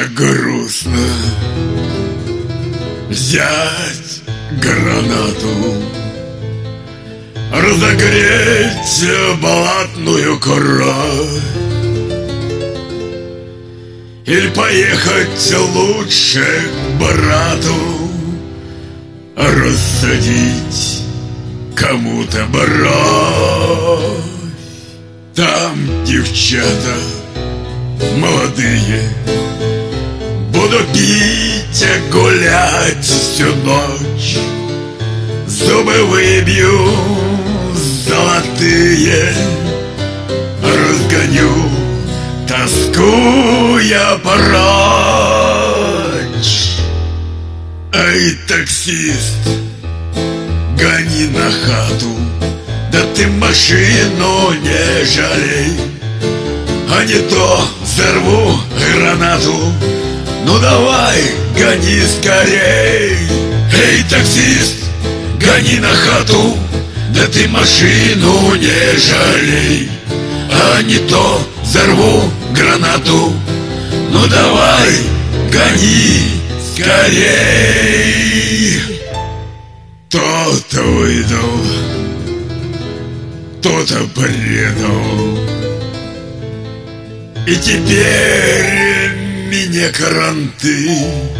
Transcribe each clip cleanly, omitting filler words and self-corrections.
так грустно взять гранату, разогреть болотную кровь, или поехать лучше к брату, рассадить кому-то бровь. Там девчата молодые, буду пить и гулять всю ночь, зубы выбью золотые, разгоню тоску я прочь. Эй, таксист, гони на хату, да ты машину не жалей, а не то взорву гранату. Ну давай, гони скорей. Эй, таксист, гони на хату, да ты машину не жалей, а не то взорву гранату. Ну давай, гони скорей. То-то выдал, то-то предал, и теперь меня кранты.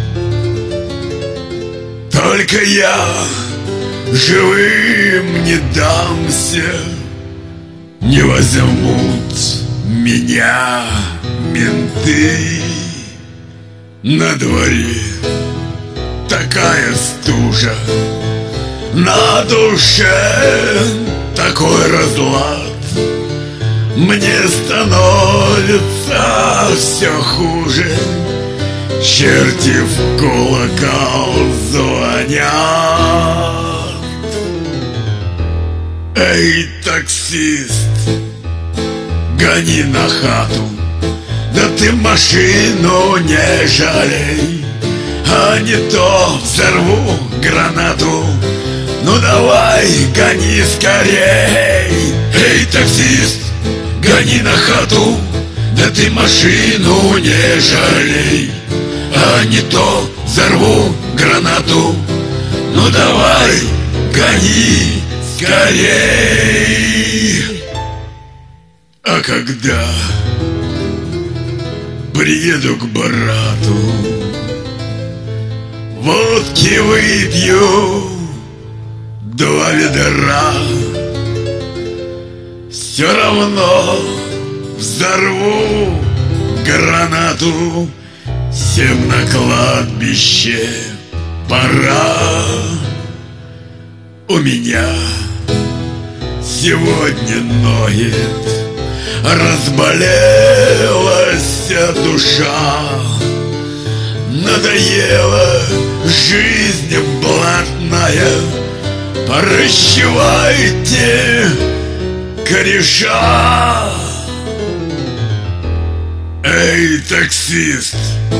Только я живым не дамся, не возьмут меня менты. На дворе такая стужа, на душе такой разлад. Мне становится все хуже, черти в колокол звонят. Эй, таксист, гони на хату, да ты машину не жалей, а не то взорву гранату. Ну давай, гони скорей. Эй, таксист, гони на хату, да ты машину не жалей, а не то взорву гранату. Ну давай, гони скорей. А когда приеду к брату, водки выпью 2 ведра, все равно взорву гранату. Всем на кладбище пора. У меня сегодня ноет, разболелась душа, надоела жизнь блатная. Прощавайте, кореша. Эй, таксист,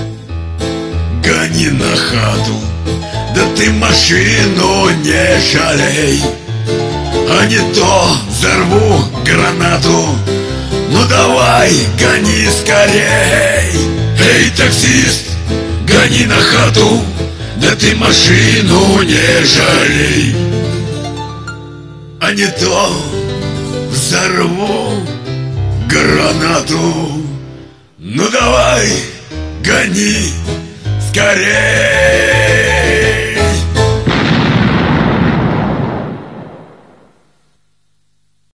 гони на хату, да ты машину не жалей, а не то взорву гранату. Ну давай, гони скорей. Эй, таксист, гони на хату, да ты машину не жалей, а не то взорву гранату. Ну давай, гони скорей.